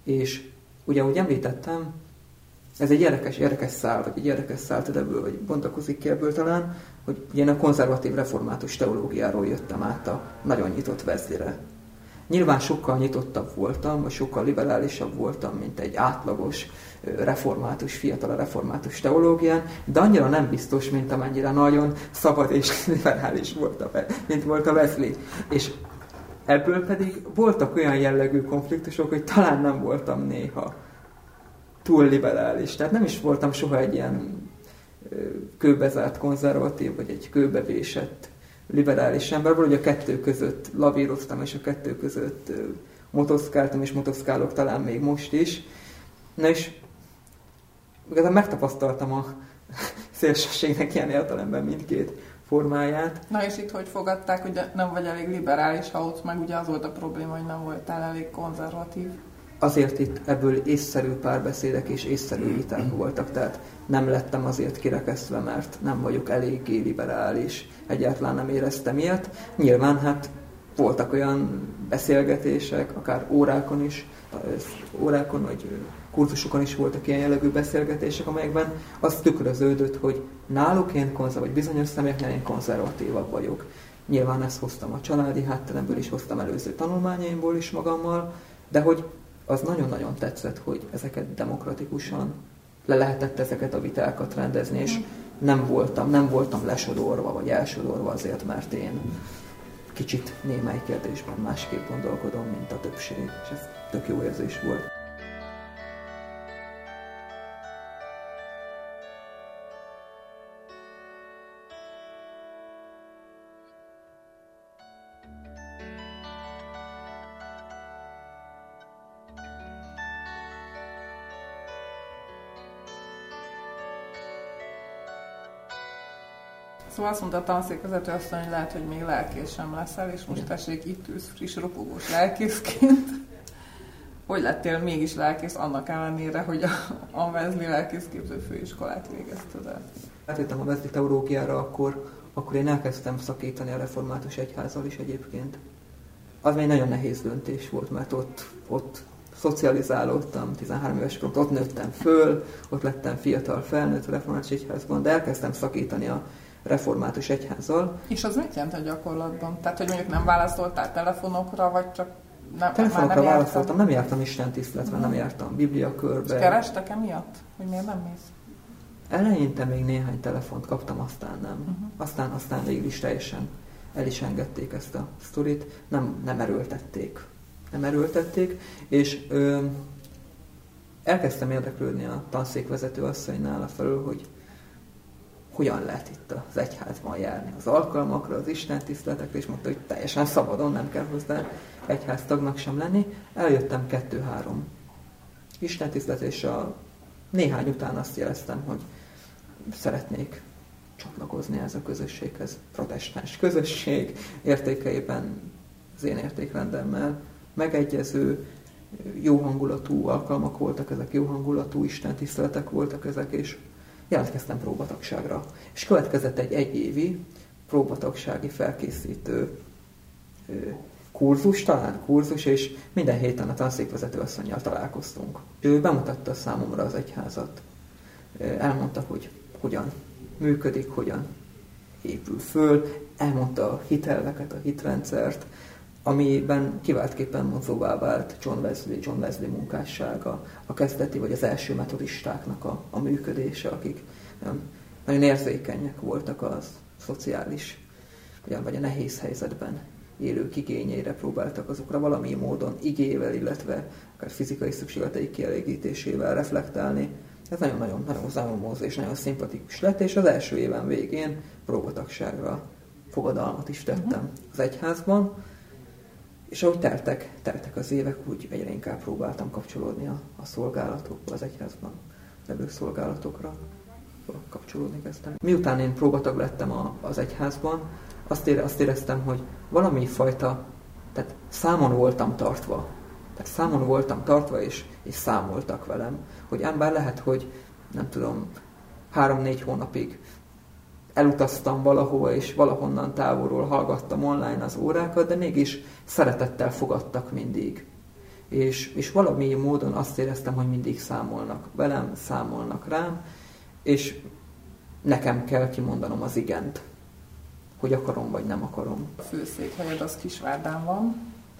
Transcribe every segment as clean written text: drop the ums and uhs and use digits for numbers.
És ugye, ahogy említettem, ez egy érdekes szál, vagy egy érdekes száltödebből, vagy bontakozik ki ebből talán, hogy ugye én a konzervatív református teológiáról jöttem át a nagyon nyitott Wesleyre. Nyilván sokkal nyitottabb voltam, vagy sokkal liberálisabb voltam, mint egy átlagos fiatal református teológián, de annyira nem biztos, mint amennyire nagyon szabad és liberális mint volt a Wesley. És ebből pedig voltak olyan jellegű konfliktusok, hogy talán nem voltam néha túl liberális. Tehát nem is voltam soha egy ilyen kőbezárt konzervatív, vagy egy kőbevésett liberális ember, valahogy a kettő között lavíroztam, és a kettő között motoszkáltam, és motoszkálok talán még most is. Na és igazán megtapasztaltam a szélsőségnek ilyen értelemben mindkét formáját. Na és itt hogy fogadták, hogy nem vagy elég liberális, ha ott meg ugye az volt a probléma, hogy nem voltál elég konzervatív? Azért itt ebből észszerű párbeszédek és észszerű viták voltak, tehát nem lettem azért kirekesztve, mert nem vagyok eléggé liberális, egyáltalán nem éreztem ilyet. Nyilván hát voltak olyan beszélgetések, akár órákon vagy kurzusokon is voltak ilyen jellegű beszélgetések, amelyekben az tükröződött, hogy náluk én vagy bizonyos személyeknél én konzervatívabb vagyok. Nyilván ezt hoztam a családi hátteremből is, hoztam előző tanulmányaimból is magammal, de hogy az nagyon-nagyon tetszett, hogy ezeket demokratikusan lehetett ezeket a vitákat rendezni, és nem voltam lesodorva, vagy elsodorva azért, mert én kicsit némely kérdésben másképp gondolkodom, mint a többség, és ez tök jó érzés volt. Szóval azt mondta a tanszékvezető asszony, hogy lehet, hogy még lelkész sem leszel, és most tessék, itt ülsz friss, ropogós lelkészként. Hogy lettél mégis lelkész annak ellenére, hogy a Wesley lelkészképző főiskolát végezted el? Átjöttem a Wesley teológiára, akkor én elkezdtem szakítani a református egyházzal is egyébként. Az egy nagyon nehéz döntés volt, mert ott szocializálódtam, 13 éves koromban, ott nőttem föl, ott lettem fiatal felnőtt a református egyházban, de elkezdtem szakítani a református egyházzal. És az mit jelent a gyakorlatban? Tehát, hogy mondjuk nem válaszoltál telefonokra, vagy csak telefonokra válaszoltam, nem jártam istentiszteletre, nem jártam bibliakörbe. És kerestek emiatt? Hogy miért nem mész? Eleinte még néhány telefont kaptam, aztán nem. Aztán végül is teljesen el is engedték ezt a sztorit. Nem erőltették. És elkezdtem érdeklődni a tanszékvezető asszonynál afelől, hogy hogyan lehet itt az egyházban járni az alkalmakra, az istentiszteletekre, és mondta, hogy teljesen szabadon, nem kell hozzá egyháztagnak sem lenni. Eljöttem 2-3 istentisztelet, és a néhány után azt jeleztem, hogy szeretnék csatlakozni ez a közösséghez. Protestáns közösség értékeiben, az én értékrendemmel megegyező, jó hangulatú alkalmak voltak ezek, jó hangulatú istentiszteletek voltak ezek, és jelentkeztem próbatagságra. És következett egy egyévi próbatagsági felkészítő kurzus, és minden héten a tanszékvezető asszonnyal találkoztunk. Ő bemutatta számomra az egyházat. Elmondta, hogy hogyan működik, hogyan épül föl, elmondta a hitelveket, a hitrendszert, amiben kiváltképpen mozóvá vált John Wesley munkássága, a kezdeti vagy az első metodistáknak a működése, akik nagyon érzékenyek voltak az szociális, vagy a nehéz helyzetben élők igényeire, próbáltak azokra valami módon igével, illetve akár fizikai szükségleteik kielégítésével reflektálni. Ez nagyon számomhoz és nagyon szimpatikus lett, és az első éven végén próbatagságra fogadalmat is tettem az egyházban. És ahogy teltek az évek, úgy egyre inkább próbáltam kapcsolódni a szolgálatokba, az egyházban levő szolgálatokra kapcsolódni kezdtem. Miután én próbatag lettem az egyházban, azt éreztem, hogy valami fajta, tehát számon voltam tartva, és számoltak velem, hogy ám bár lehet, hogy nem tudom, 3-4 hónapig elutaztam valahova, és valahonnan távolról hallgattam online az órákat, de mégis szeretettel fogadtak mindig. és valami módon azt éreztem, hogy mindig számolnak velem, számolnak rám, és nekem kell kimondanom az igent, hogy akarom vagy nem akarom. A főszékhelyed az Kisvárdán van,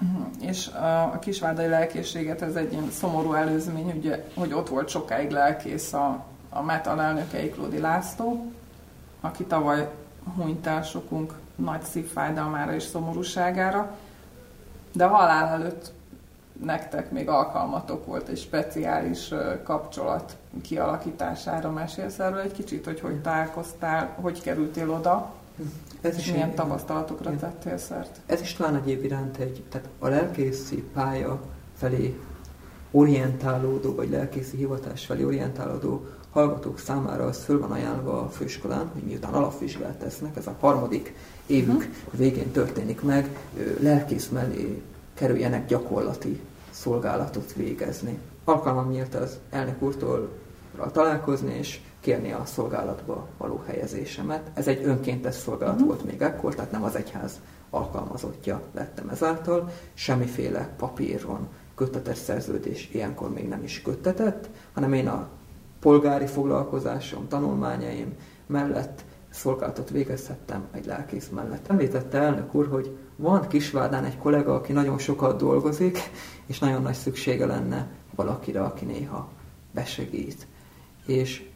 és a kisvárdai lelkészséget ez egy ilyen szomorú előzmény, ugye, hogy ott volt sokáig lelkész a MET alelnöke Iklódi László, aki tavaly hunyt el sokunk nagy szívfájdalmára és szomorúságára, de a halál előtt nektek még alkalmatok volt egy speciális kapcsolat kialakítására. Mesélsz erről egy kicsit, hogy találkoztál, hogy kerültél oda, és milyen tapasztalatokra tettél szert? Ez is talán egyéb iránt tehát a lelkészi pálya felé orientálódó, vagy lelkészi hivatás felé orientálódó hallgatók számára az föl van ajánlva a főiskolán, hogy miután alapvizsgát tesznek, ez a 3. évük végén történik meg, lelkész mellé kerüljenek gyakorlati szolgálatot végezni. Alkalmam nyílt az elnök úrtól találkozni, és kérni a szolgálatba való helyezésemet. Ez egy önkéntes szolgálat volt még ekkor, tehát nem az egyház alkalmazottja lettem ezáltal. Semmiféle papíron köttetes szerződés ilyenkor még nem is köttetett, hanem én a polgári foglalkozásom, tanulmányaim mellett szolgálatot végezhettem egy lelkész mellett. Említette elnök úr, hogy van Kisvárdán egy kollega, aki nagyon sokat dolgozik, és nagyon nagy szüksége lenne valakire, aki néha besegít. És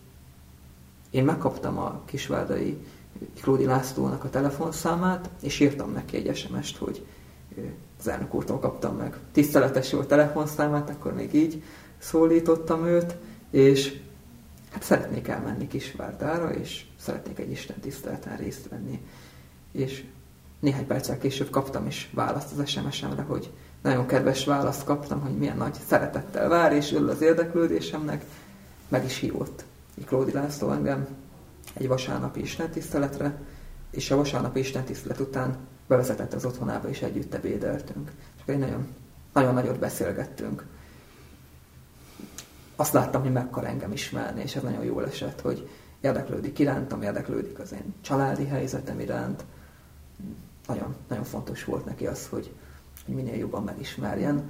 én megkaptam a kisvárdai Iklódi Lászlónak a telefonszámát, és írtam neki egy SMS-t, hogy az elnök úrtól kaptam meg tiszteletes jó telefonszámát, akkor még így szólítottam őt, és hát szeretnék elmenni Kisvárdára, és szeretnék egy istentiszteleten részt venni. És néhány perccel később kaptam is választ az SMS-emre, hogy nagyon kedves választ kaptam, hogy milyen nagy szeretettel vár, és örül az érdeklődésemnek. Meg is hívott Iklódi László engem egy vasárnapi istentiszteletre, és a vasárnapi istentisztelet után bevezetett az otthonába, és együtt ebédeltünk. És egy nagyon nagyot beszélgettünk. Azt láttam, hogy meg akar engem ismerni, és ez nagyon jól esett, hogy érdeklődik irántam, érdeklődik az én családi helyzetem iránt. Nagyon, nagyon fontos volt neki az, hogy minél jobban megismerjen,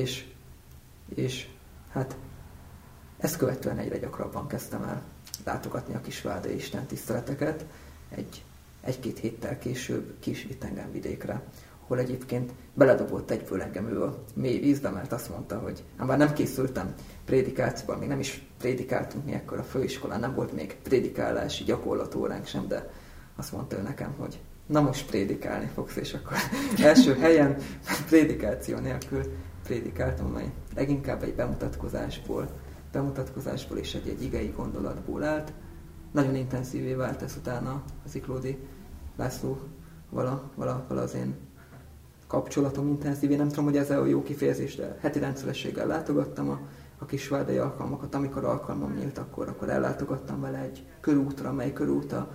és hát ezt követően egyre gyakrabban kezdtem el látogatni a kisvárdai istentiszteleteket. Egy-két héttel később ki is vitt engem vidékre, ahol egyébként beledobott egyből engem ő a mély vízbe, mert azt mondta, hogy bár nem készültem prédikációban, még nem is prédikáltunk mi ekkor a főiskolán, nem volt még prédikálási gyakorlatóránk sem, de azt mondta ő nekem, hogy na most prédikálni fogsz, és akkor első helyen prédikáció nélkül prédikáltam, amely leginkább egy bemutatkozásból és egy igei gondolatból állt. Nagyon intenzívé vált ez utána az Iklódi Lászlóval az én kapcsolatom intenzívé. Nem tudom, hogy ez a jó kifejezés, de heti rendszerességgel látogattam a kisvárdai alkalmakat. Amikor alkalmam nyílt, akkor ellátogattam vele egy körútra, mely körút a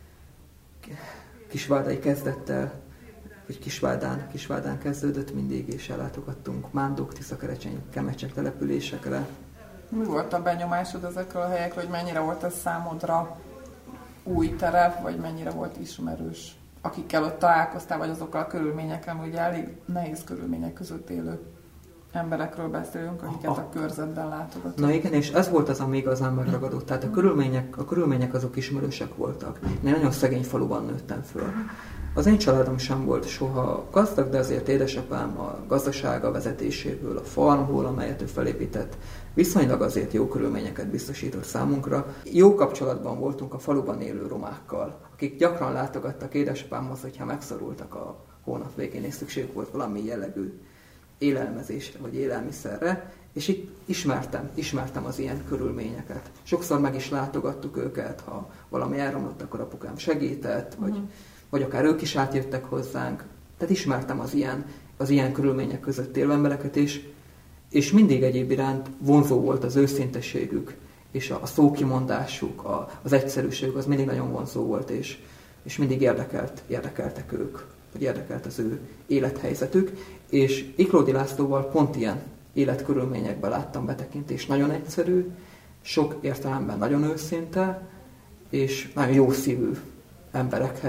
kisvárdai kezdettel, hogy Kisvárdán kezdődött mindig, és ellátogattunk Mándok, Tiszakerecseny, Kemecsek településekre. Mi volt a benyomásod ezekről a helyekről, hogy mennyire volt ez számodra új terep, vagy mennyire volt ismerős? Akikkel ott találkoztál, vagy azokkal a körülményekkel, ugye elég nehéz körülmények között élő emberekről beszélünk, akiket a körzetben látogatunk. Na igen, és ez volt az, ami igazán megragadott. Tehát a körülmények azok ismerősek voltak. Én nagyon szegény faluban nőttem föl. Az én családom sem volt soha gazdag, de azért édesapám a gazdasága vezetéséből, a farmból, amelyet ő felépített, viszonylag azért jó körülményeket biztosított számunkra. Jó kapcsolatban voltunk a faluban élő romákkal, akik gyakran látogattak édesapámhoz, hogyha megszorultak a hónap végén, és szükség volt valami jellegű élelmezésre vagy élelmiszerre, és itt ismertem az ilyen körülményeket. Sokszor meg is látogattuk őket, ha valami elromlott, akkor apukám segített, vagy akár ők is átjöttek hozzánk. Tehát ismertem az ilyen körülmények között élő embereket, és mindig egyéb iránt vonzó volt az őszinteségük, és a szókimondásuk, az egyszerűségük, az mindig nagyon vonzó volt, és mindig érdekeltek ők, vagy érdekelt az ő élethelyzetük, és Iklódi Lászlóval pont ilyen életkörülményekben láttam betekintést. Nagyon egyszerű, sok értelemben nagyon őszinte, és nagyon jó szívű emberekhez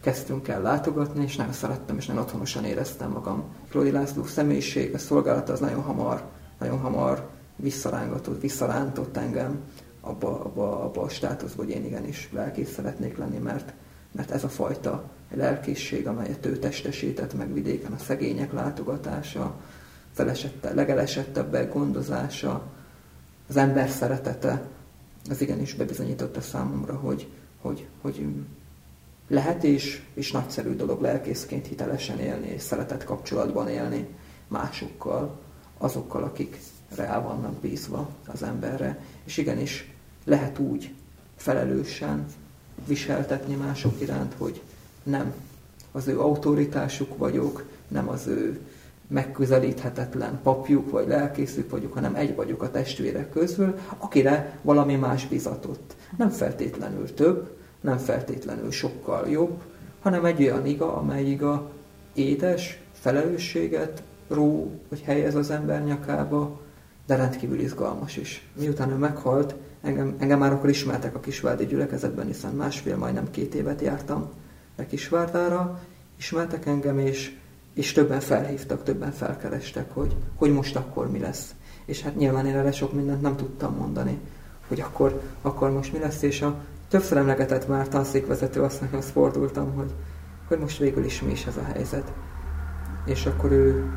kezdtünk el látogatni, és nagyon szerettem, és nagyon otthonosan éreztem magam. Klódi László személyiség, a szolgálata az nagyon hamar visszarántott engem abba a státuszba, hogy én igenis lelkész szeretnék lenni, mert ez a fajta lelkészség, amelyet ő testesített meg vidéken, a szegények látogatása, az legelesettebbek gondozása, az ember szeretete, az igenis bebizonyította számomra, hogy lehet és nagyszerű dolog lelkészként hitelesen élni, és szeretett kapcsolatban élni másokkal, azokkal, akik rá vannak bízva az emberre. És igenis lehet úgy felelősen viseltetni mások iránt, hogy nem az ő autoritásuk vagyok, nem az ő megközelíthetetlen papjuk vagy lelkészük vagyok, hanem egy vagyok a testvérek közül, akire valami más bizatott. Nem feltétlenül több, nem feltétlenül sokkal jobb, hanem egy olyan iga, amely iga édes felelősséget ró, vagy helyez az ember nyakába, de rendkívül izgalmas is. Miután ő meghalt, engem már akkor ismertek a kisvárdi gyülekezetben, hiszen majdnem 2 évet jártam a Kisvárdára, ismertek engem, és többen felhívtak, többen felkerestek, hogy most akkor mi lesz. És hát nyilván én erre sok mindent nem tudtam mondani, hogy akkor most mi lesz, és többször emlegetett már tanszékvezető asszonyhoz fordultam, hogy most végül is mi is ez a helyzet. És akkor ő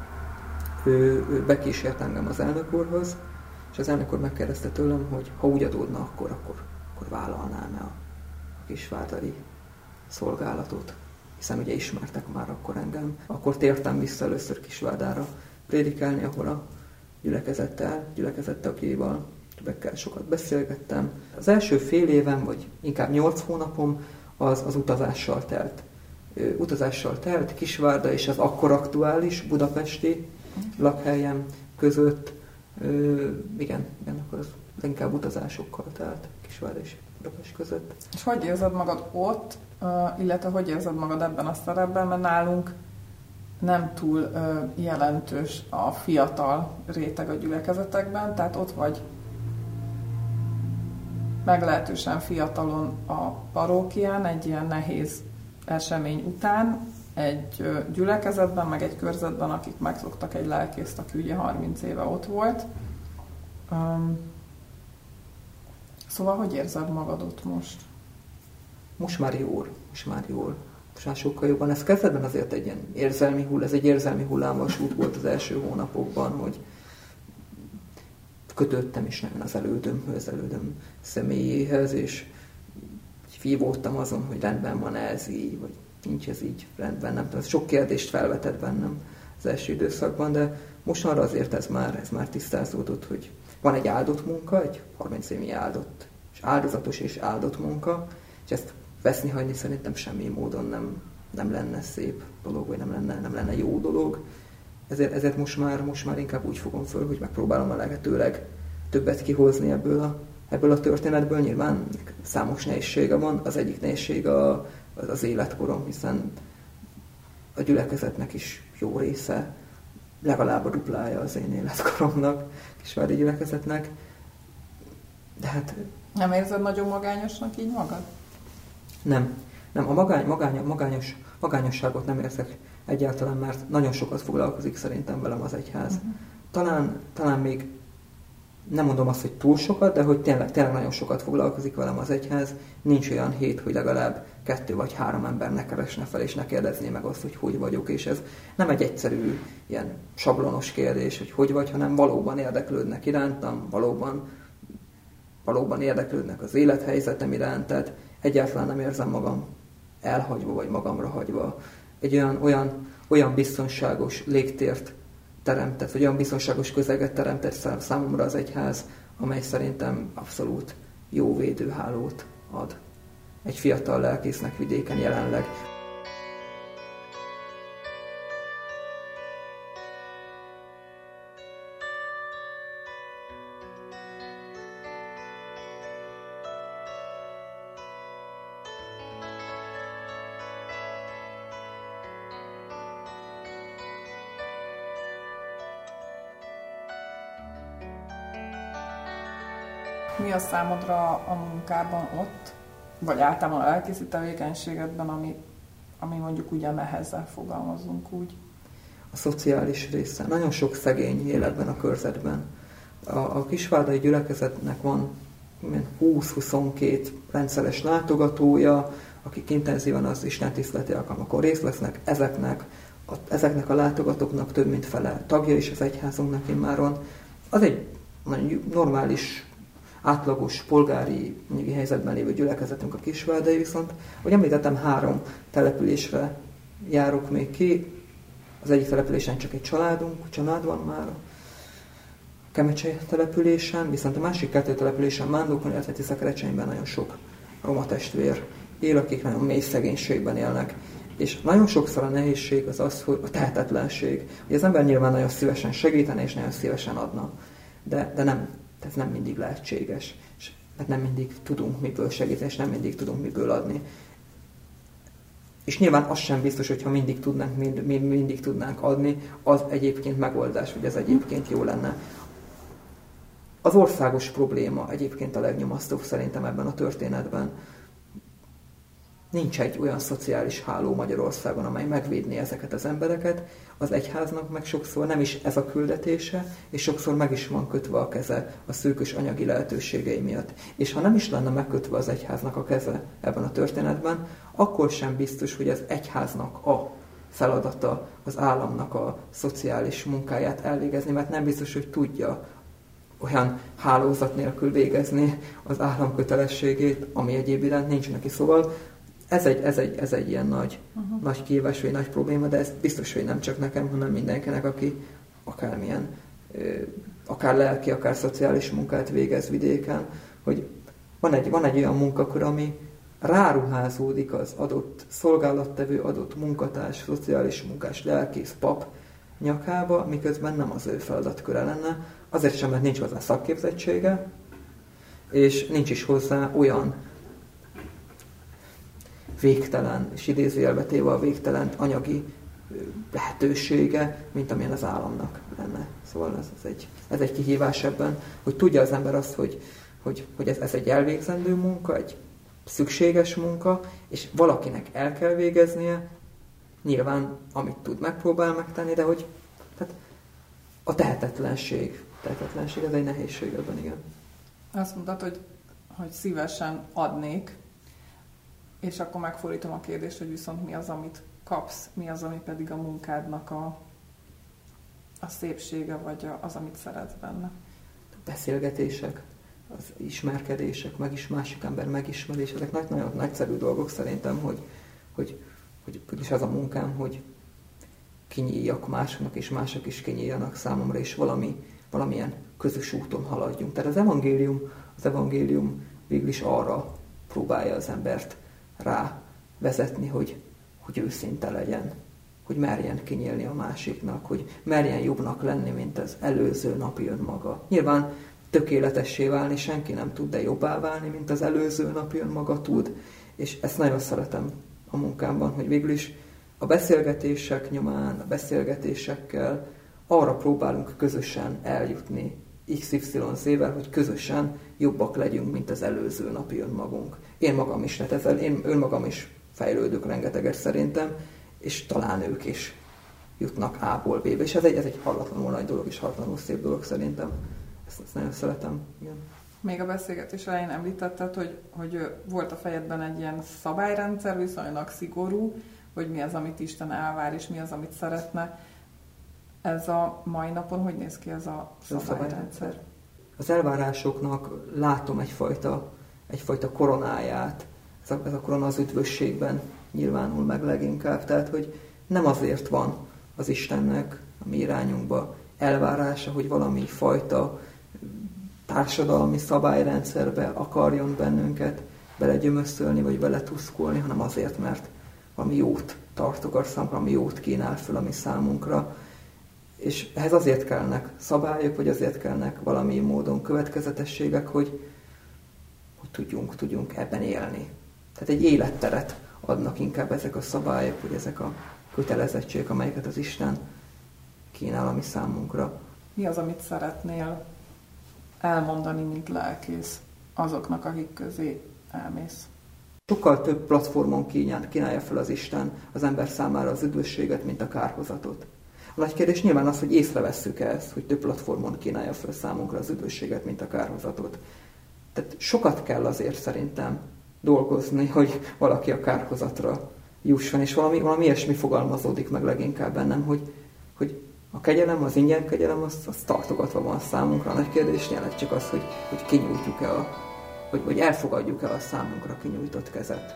bekísért engem az elnök úrhoz, és az elnök úr megkérdezte tőlem, hogy ha úgy adódna, akkor vállalnám-e a kisvárdai szolgálatot. Hiszen ugye ismertek már akkor engem. Akkor tértem vissza először Kisvárdára prédikálni, ahol a gyülekezett tagjaival, többekkel sokat beszélgettem. Az első fél évem, vagy inkább 8 hónapom az utazással telt Kisvárda és az akkor aktuális budapesti lakhelyem között. Igen, akkor az inkább utazásokkal telt Kisvárda és Budapest között. És hogy érzed magad ott, illetve hogy érzed magad ebben a szerepben, mert nálunk nem túl jelentős a fiatal réteg a gyülekezetekben, tehát ott vagy meglehetősen fiatalon a parókián egy ilyen nehéz esemény után, egy gyülekezetben, meg egy körzetben, akik megszoktak egy lelkészt, aki ugye 30 éve ott volt. Szóval, hogy érzed magad ott most? Most már jól. Most már sokkal jobban. Ez kezdetben azért egy érzelmi hullámvasút volt az első hónapokban, hogy kötöttem is nagyon az elődöm személyéhez, és vívódtam azon, hogy rendben van ez így, vagy nincs ez így rendben. Nem tudom, ez sok kérdést felvetett bennem az első időszakban, de most arra azért ez már tisztázódott, hogy van egy áldott munka, egy 30 évnyi áldott, és áldozatos és áldott munka, és ezt veszni hagyni szerintem semmi módon nem lenne szép dolog, vagy nem lenne jó dolog. Ezért most már inkább úgy fogom föl, hogy megpróbálom a lehetőleg többet kihozni ebből a történetből. Nyilván számos nehézsége van. Az egyik nehézség az életkorom, hiszen a gyülekezetnek is jó része, legalább a duplája az én életkoromnak, Kisvárdi gyülekezetnek. De hát... Nem érzed nagyon magányosnak így magad? Nem. A magányosságot nem érzek egyáltalán, mert nagyon sokat foglalkozik szerintem velem az egyház. Talán még nem mondom azt, hogy túl sokat, de hogy tényleg nagyon sokat foglalkozik velem az egyház. Nincs olyan hét, hogy legalább 2 vagy 3 ember ne keresne fel, és ne kérdezné meg azt, hogy vagyok. És ez nem egy egyszerű, ilyen sablonos kérdés, hogy vagy, hanem valóban érdeklődnek irántam, valóban érdeklődnek az élethelyzetem iránt, tehát egyáltalán nem érzem magam elhagyva, vagy magamra hagyva. Egy olyan biztonságos légtért teremtett, vagy olyan biztonságos közeget teremtett számomra az egyház, amely szerintem abszolút jó védőhálót ad egy fiatal lelkésznek vidéken jelenleg. Mi a számodra a munkában ott, vagy általában a lelkészi tevékenységedben, ami ami mondjuk ugye nehezen fogalmazunk úgy. A szociális része. Nagyon sok szegény él ebben a körzetben. A kisvárdai gyülekezetnek van 20-22 rendszeres látogatója, akik intenzívan az istentiszteleti alkalmakon részt vesznek, ezeknek a látogatóknak több mint fele tagja is az egyházunknak immáron. Az egy normális, átlagos, polgári helyzetben lévő gyülekezetünk a kisvárdai, viszont, ahogy említettem, 3 településre járok még ki. Az egyik településen csak egy család van már, a Kemecse településen, viszont a másik 2 településen, Mándokon, illetve Tiszakerecsenyben nagyon sok roma testvér él, akik nagyon mély szegénységben élnek. És nagyon sokszor a nehézség az, hogy a tehetetlenség, hogy az ember nyilván nagyon szívesen segítene és nagyon szívesen adna, de ez nem mindig lehetséges, mert nem mindig tudunk miből segíteni, és nem mindig tudunk miből adni. És nyilván az sem biztos, hogy ha mindig tudnánk adni, az egyébként megoldás, vagy ez egyébként jó lenne. Az országos probléma egyébként a legnyomasztóbb szerintem ebben a történetben. Nincs egy olyan szociális háló Magyarországon, amely megvédné ezeket az embereket. Az egyháznak meg sokszor nem is ez a küldetése, és sokszor meg is van kötve a keze a szűkös anyagi lehetőségei miatt. És ha nem is lenne megkötve az egyháznak a keze ebben a történetben, akkor sem biztos, hogy az egyháznak a feladata az államnak a szociális munkáját elvégezni, mert nem biztos, hogy tudja olyan hálózat nélkül végezni az állam kötelességét, ami egyéb iránt nincs neki. Szóval ez egy ilyen nagy kihívás, vagy nagy probléma, de ez biztos, hogy nem csak nekem, hanem mindenkinek, aki akármilyen, akár lelki, akár szociális munkát végez vidéken, hogy van egy olyan munkakör, ami ráruházódik az adott szolgálattevő, adott munkatárs, szociális munkás, lelkész, pap nyakába, miközben nem az ő feladatköre lenne, azért sem, mert nincs hozzá szakképzettsége, és nincs is hozzá olyan végtelen, és idézőjelbe téve a végtelen anyagi lehetősége, mint amilyen az államnak lenne. Szóval ez egy kihívás ebben, hogy tudja az ember azt, hogy ez egy elvégzendő munka, egy szükséges munka, és valakinek el kell végeznie, nyilván amit tud, megpróbál megtenni, de hogy tehát a tehetetlenség ez egy nehézség ebben, igen. Azt mondtad, hogy szívesen adnék, és akkor megfordítom a kérdést, hogy viszont mi az, amit kapsz, mi az, ami pedig a munkádnak a szépsége, vagy az, amit szeretsz benne. A beszélgetések, az ismerkedések, másik ember megismerés, ezek nagyon nagyszerű dolgok szerintem, hogy is az a munkám, hogy kinyíljak másoknak, és mások is kinyíljanak számomra, és valamilyen közös úton haladjunk. Tehát az evangélium végül is arra próbálja az embert rá vezetni, hogy őszinte legyen, hogy merjen kinyílni a másiknak, hogy merjen jobbnak lenni, mint az előző napi önmaga. Nyilván tökéletessé válni senki nem tud, de jobbá válni, mint az előző napi önmaga tud. És ezt nagyon szeretem a munkámban, hogy végül is a beszélgetések nyomán, a beszélgetésekkel arra próbálunk közösen eljutni XYZ-vel, hogy közösen jobbak legyünk, mint az előző napi önmagunk. Én magam is, én önmagam is fejlődök rengeteget szerintem, és talán ők is jutnak A-ból B-be. És ez egy hallatlanul nagy dolog, és hallatlanul szép dolog szerintem. Ezt nagyon szeretem. Igen. Még a beszélgetés elején említetted, hogy volt a fejedben egy ilyen szabályrendszer, viszonylag szigorú, hogy mi az, amit Isten elvár, és mi az, amit szeretne. Ez a mai napon hogy néz ki ez a szabályrendszer? Az elvárásoknak látom egyfajta koronáját. Ez a korona az üdvösségben nyilvánul meg leginkább. Tehát, hogy nem azért van az Istennek a mi irányunkba elvárása, hogy valami fajta társadalmi szabályrendszerbe akarjon bennünket belegyömöszölni, vagy beletuszkolni, hanem azért, mert valami jót tartogat számunkra, valami jót kínál föl a mi számunkra. És ehhez azért kellnek szabályok, vagy azért kellnek valami módon következetességek, hogy tudjunk ebben élni. Tehát egy életteret adnak inkább ezek a szabályok, vagy ezek a kötelezettségek, amelyeket az Isten kínál a mi számunkra. Mi az, amit szeretnél elmondani, mint lelkész azoknak, akik közé elmész? Sokkal több platformon kínálja fel az Isten az ember számára az üdvösséget, mint a kárhozatot. A nagy kérdés nyilván az, hogy észrevesszük ezt, hogy több platformon kínálja fel számunkra az üdvösséget, mint a kárhozatot. Tehát sokat kell azért szerintem dolgozni, hogy valaki a kárhozatra jusson, és valami ilyesmi fogalmazódik meg leginkább bennem, hogy a kegyelem, az ingyen kegyelem, az tartogatva van számunkra. A nagy kérdés nyilván csak az, hogy kinyújtjuk-e vagy elfogadjuk-e a számunkra kinyújtott kezet.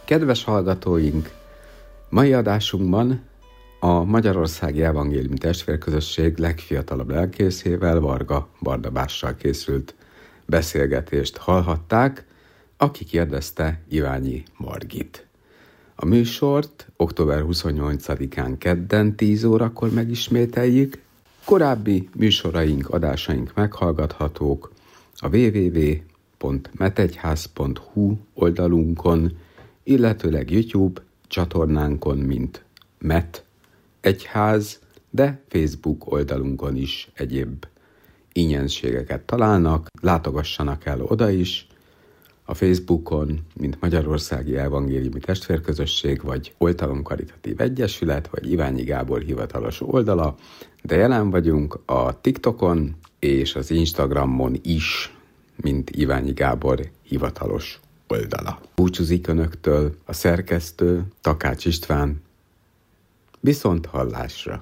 Kedves hallgatóink, mai adásunkban a Magyarországi Evangéliumi Testvérközösség legfiatalabb lelkészével, Varga Barnabással készült beszélgetést hallhatták, aki kérdezte Iványi Margit. A műsort október 28-án kedden 10 órakor megismételjük. Korábbi műsoraink, adásaink meghallgathatók a www.metegyház.hu oldalunkon, illetőleg YouTube csatornánkon, mint Met Egyház, de Facebook oldalunkon is egyéb ingyenségeket találnak, látogassanak el oda is, a Facebookon, mint Magyarországi Evangéliumi Testvérközösség, vagy Oltalom Karitatív Egyesület, vagy Iványi Gábor hivatalos oldala, de jelen vagyunk a TikTokon és az Instagramon is, mint Iványi Gábor hivatalos oldala. Búcsúzik önöktől a szerkesztő, Takács István. Viszont hallásra!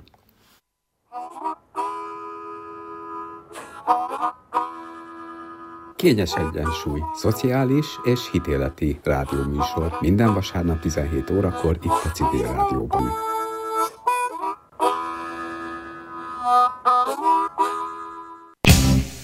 Kényes egyensúly, szociális és hitéleti rádióműsor minden vasárnap 17 órakor itt a Civil Rádióban.